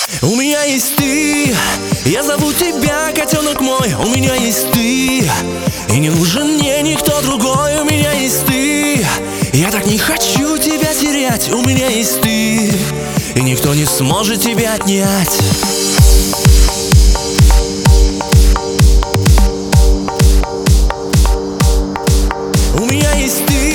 У меня есть ты, я зову тебя, котенок мой. У меня есть ты, и не нужен мне никто другой. У меня есть ты, я так не хочу тебя терять. У меня есть ты, и никто не сможет тебя отнять. У меня есть ты.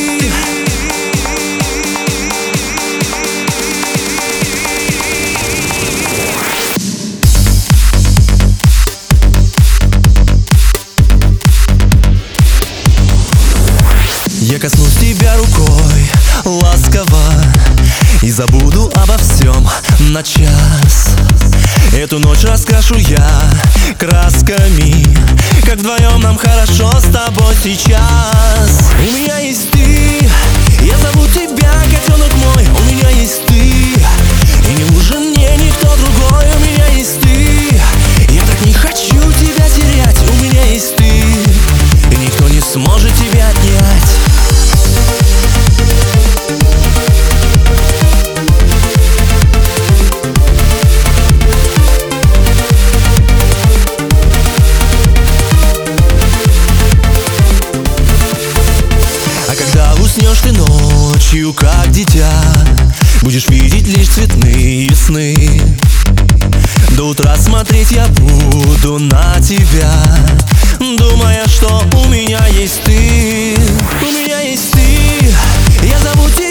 Я коснусь тебя рукой ласково и забуду обо всем на час. Эту ночь раскрашу я красками, как вдвоем нам хорошо с тобой сейчас. У меня есть ты, я зову тебя, котенок мой. У меня есть ты, и не нужен мне никто другой. У меня есть ты, я так не хочу тебя терять. У меня есть ты, и никто не сможет тебя отнять. Уснешь ты ночью, как дитя, будешь видеть лишь цветные сны. До утра смотреть я буду на тебя, думая, что у меня есть ты. У меня есть ты, я зову тебя.